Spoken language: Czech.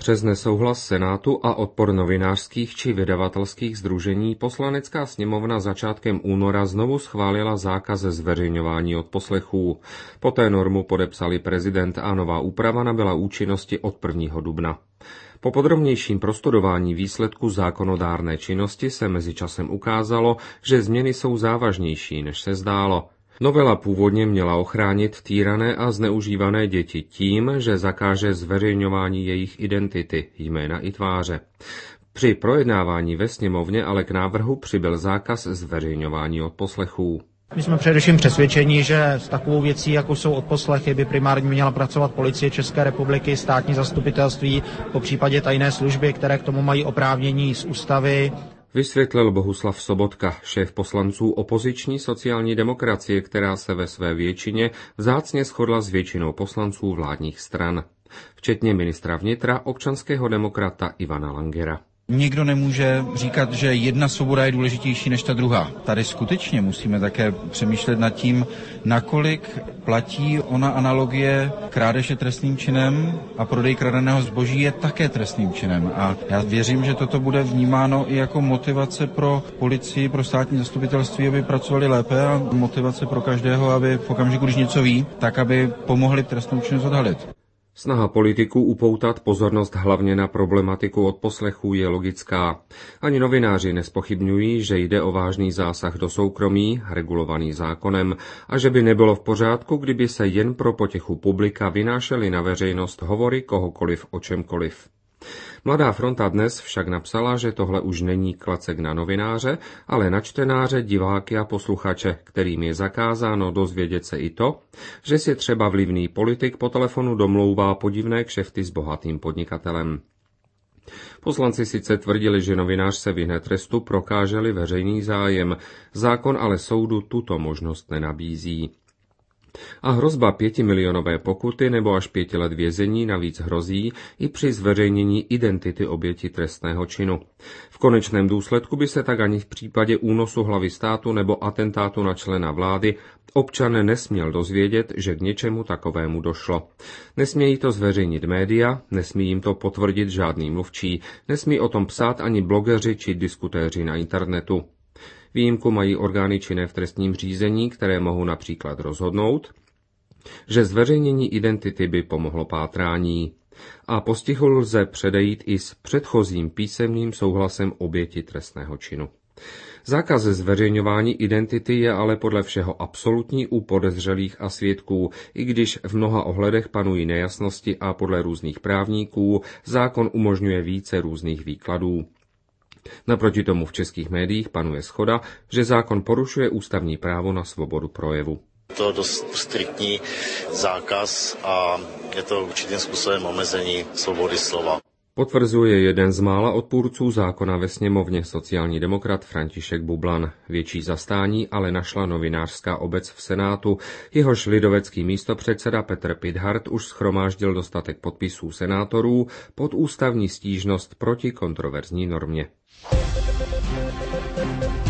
Přes nesouhlas Senátu a odpor novinářských či vydavatelských sdružení Poslanecká sněmovna začátkem února znovu schválila zákaz zveřejňování odposlechů. Poté normu podepsali prezident a nová úprava nabyla účinnosti od 1. dubna. Po podrobnějším prostudování výsledku zákonodárné činnosti se mezičasem ukázalo, že změny jsou závažnější, než se zdálo. Novela původně měla ochránit týrané a zneužívané děti tím, že zakáže zveřejňování jejich identity, jména i tváře. Při projednávání ve sněmovně ale k návrhu přibyl zákaz zveřejňování odposlechů. My jsme především přesvědčeni, že s takovou věcí, jako jsou odposlechy, by primárně měla pracovat Policie České republiky, státní zastupitelství, popřípadě tajné služby, které k tomu mají oprávnění z ústavy. Vysvětlil Bohuslav Sobotka, šéf poslanců opoziční sociální demokracie, která se ve své většině vzácně shodla s většinou poslanců vládních stran, včetně ministra vnitra občanského demokrata Ivana Langera. Nikdo nemůže říkat, že jedna svoboda je důležitější než ta druhá. Tady skutečně musíme také přemýšlet nad tím, nakolik platí ona analogie krádeže trestným činem a prodej kradeného zboží je také trestným činem. A já věřím, že toto bude vnímáno i jako motivace pro policii, pro státní zastupitelství, aby pracovali lépe a motivace pro každého, aby v okamžiku, když něco ví, tak aby pomohli trestnou činnost odhalit. Snaha politiků upoutat pozornost hlavně na problematiku odposlechů je logická. Ani novináři nespochybňují, že jde o vážný zásah do soukromí, regulovaný zákonem, a že by nebylo v pořádku, kdyby se jen pro potěchu publika vynášely na veřejnost hovory kohokoliv o čemkoliv. Mladá fronta dnes však napsala, že tohle už není klacek na novináře, ale na čtenáře, diváky a posluchače, kterým je zakázáno dozvědět se i to, že si třeba vlivný politik po telefonu domlouvá podivné kšefty s bohatým podnikatelem. Poslanci sice tvrdili, že novinář se vyhne trestu, prokáže-li veřejný zájem, zákon ale soudu tuto možnost nenabízí. A hrozba 5milionové pokuty nebo až 5 let vězení navíc hrozí i při zveřejnění identity oběti trestného činu. V konečném důsledku by se tak ani v případě únosu hlavy státu nebo atentátu na člena vlády občan nesměl dozvědět, že k něčemu takovému došlo. Nesmějí to zveřejnit média, nesmí jim to potvrdit žádný mluvčí, nesmí o tom psát ani blogeři či diskutéři na internetu. Výjimku mají orgány činné v trestním řízení, které mohou například rozhodnout, že zveřejnění identity by pomohlo pátrání. A postihu lze předejít i s předchozím písemným souhlasem oběti trestného činu. Zákaz zveřejňování identity je ale podle všeho absolutní u podezřelých a svědků, i když v mnoha ohledech panují nejasnosti a podle různých právníků zákon umožňuje více různých výkladů. Naproti tomu v českých médiích panuje shoda, že zákon porušuje ústavní právo na svobodu projevu. To je dost striktní zákaz a je to určitým způsobem omezení svobody slova. Potvrzuje jeden z mála odpůrců zákona ve sněmovně, sociální demokrat František Bublan. Větší zastání ale našla novinářská obec v Senátu, jehož lidovecký místopředseda Petr Pithart už shromáždil dostatek podpisů senátorů pod ústavní stížnost proti kontroverzní normě.